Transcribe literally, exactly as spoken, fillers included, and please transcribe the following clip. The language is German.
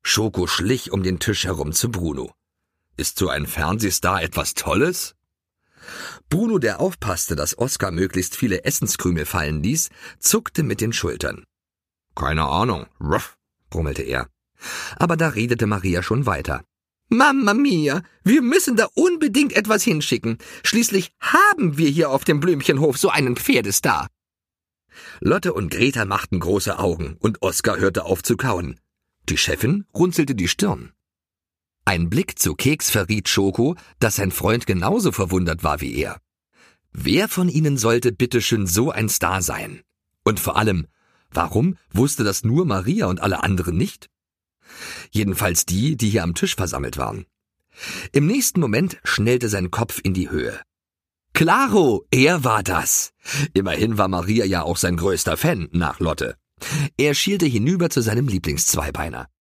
Schoko schlich um den Tisch herum zu Bruno. »Ist so ein Fernsehstar etwas Tolles?« Bruno, der aufpasste, dass Oskar möglichst viele Essenskrümel fallen ließ, zuckte mit den Schultern. »Keine Ahnung, ruff«, brummelte er. Aber da redete Maria schon weiter. »Mamma mia, wir müssen da unbedingt etwas hinschicken. Schließlich haben wir hier auf dem Blümchenhof so einen Pferdestar.« Lotte und Greta machten große Augen und Oskar hörte auf zu kauen. Die Chefin runzelte die Stirn. Ein Blick zu Keks verriet Schoko, dass sein Freund genauso verwundert war wie er. Wer von ihnen sollte bitteschön so ein Star sein? Und vor allem, warum wusste das nur Maria und alle anderen nicht? Jedenfalls die, die hier am Tisch versammelt waren. Im nächsten Moment schnellte sein Kopf in die Höhe. Klaro, er war das. Immerhin war Maria ja auch sein größter Fan nach Lotte. Er schielte hinüber zu seinem Lieblingszweibeiner.